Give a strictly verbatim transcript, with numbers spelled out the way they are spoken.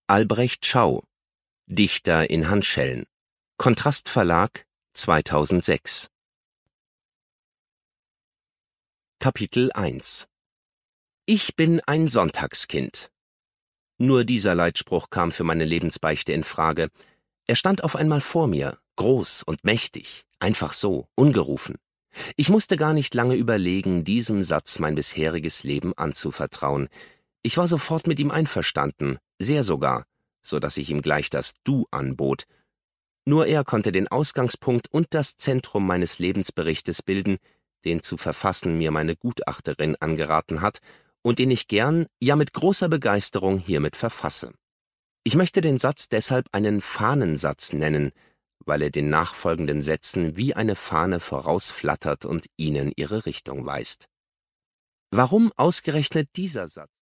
Albrecht Schau, Dichter in Handschellen. Kontrast Verlag, zweitausendsechs. Kapitel eins. Ich bin ein Sonntagskind. Nur dieser Leitspruch kam für meine Lebensbeichte in Frage. Er stand auf einmal vor mir, groß und mächtig, einfach so, ungerufen. Ich musste gar nicht lange überlegen, diesem Satz mein bisheriges Leben anzuvertrauen. Ich war sofort mit ihm einverstanden, sehr sogar, so dass ich ihm gleich das Du anbot. Nur er konnte den Ausgangspunkt und das Zentrum meines Lebensberichtes bilden, den zu verfassen mir meine Gutachterin angeraten hat und den ich gern, ja mit großer Begeisterung hiermit verfasse. Ich möchte den Satz deshalb einen Fahnensatz nennen, weil er den nachfolgenden Sätzen wie eine Fahne vorausflattert und ihnen ihre Richtung weist. Warum ausgerechnet dieser Satz?